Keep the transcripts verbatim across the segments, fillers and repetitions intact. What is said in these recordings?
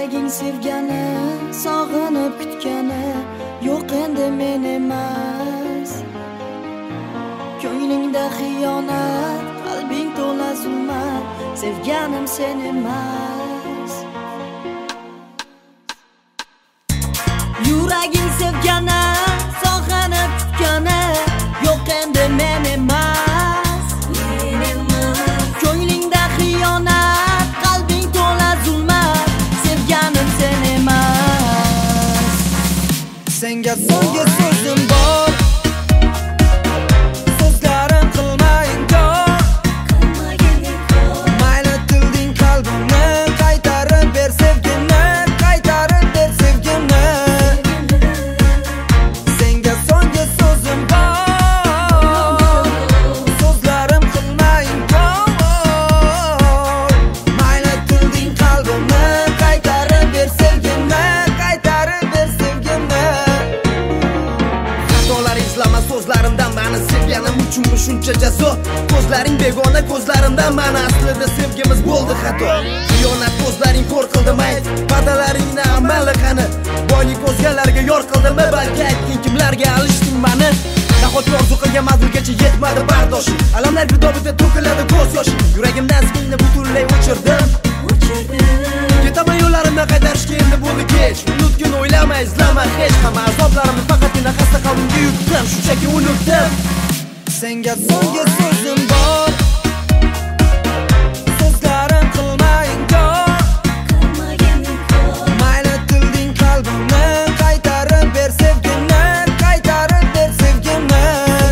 Yuraging sevgani, sog'inib kutgani yo'q endi men emas. Ko'nglingda xiyonat, qalbing to'la zulmat, sevganim sen emas. Yuraging sevgani, sog'inib kutgani yo'q endi men emas. Ko'nglingda xiyonat, qalbing to'la zulmat, sevganim sen emas. Senga so'nggi so'zim bor, so'zlarim qilma inkor. Mayli tilding qalbimni, qaytarib ber sevgimni, qaytarib ber sevgimni. Senga so'nggi so'zim bor, so'zlarim qilma inkor. Mayli tilding qalbimni, qaytarib ber sevgimni, qaytarib ber sevgimni. Izlama so'zlarimdan meni sevganim uchunmi shuncha jazo? Ko'zlaring begona ko'zlarimdan meni aslida sevgimiz bo'ldi xato. Xiyonat ko'zlaring ko'r qildimi? Badalaringni amali qani? Boylik o'zgalarga yor qildimi? Balki aytgin kimlarga alishding meni? Nahotki orzu qilgan manzilgacha yetmadi bardosh? Alamlar girdobida to'kiladi ko'z yosh. Yuragimdan singni butunlay o'chirdim. Ketaman yo'llarimdan qaytarishga endi bo'ldi kech. Unutgin o'ylama, izlama hech hamma azoblarimni faqatgina xasta qalbimga yutdim, shunchaki unutdim. Senga so'nggi so'zim bor, so'zlarim qilma inkor. Mayli tilding qalbimni, qaytarib ber sevgimni, qaytarib ber sevgimni.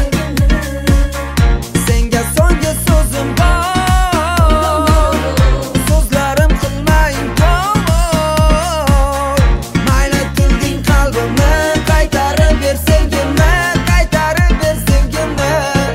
Senga so'nggi so'zim bor, so'zlarim qilma inkor. Mayli tilding qalbimni, qaytarib ber sevgimni, qaytarib ber sevgimni.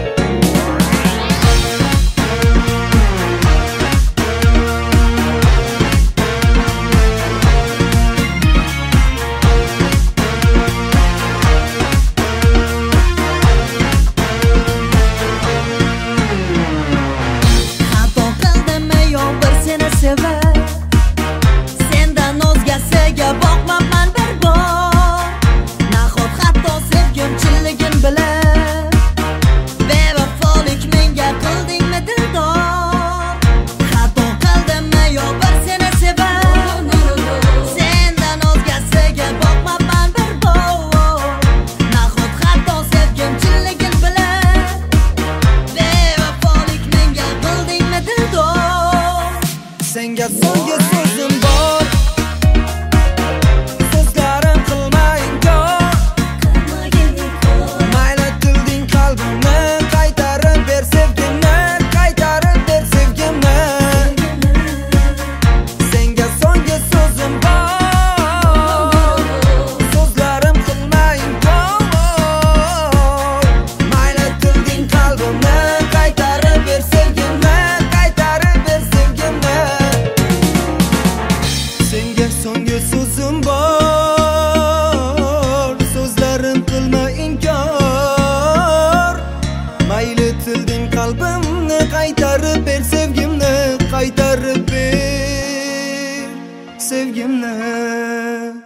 Xato qildimmi yo bir seni sevar, sendan o'zgasiga boqmabman bir bor. Nahot hatto sevgimchiligin bilib, bevafolik menga qildingmi dildor? Xato qildimmi yo bir seni sevar, sendan o'zgasiga boqmabman bir bor. Nahot hatto sevgimchiligin bilib, bevafolik menga qildingmi dildor? Senga so'nggi so'zim bor, so'zlarim qilma inkor. Mayli tilding qalbimni, qaytarib ber sevgimni, qaytarib ber sevgimni. Senga so'nggi so'zim bor, so'zlarim qilma inkor. Mayli tilding qalbimni, qaytarib ber sevgimni, qaytarib ber sevgimni. Senga so'nggi so'zim bor, so'zlarim qilma inkor. Mayli tilding qalbimni, qaytarib ber sevgimni, qaytarib ber sevgimni.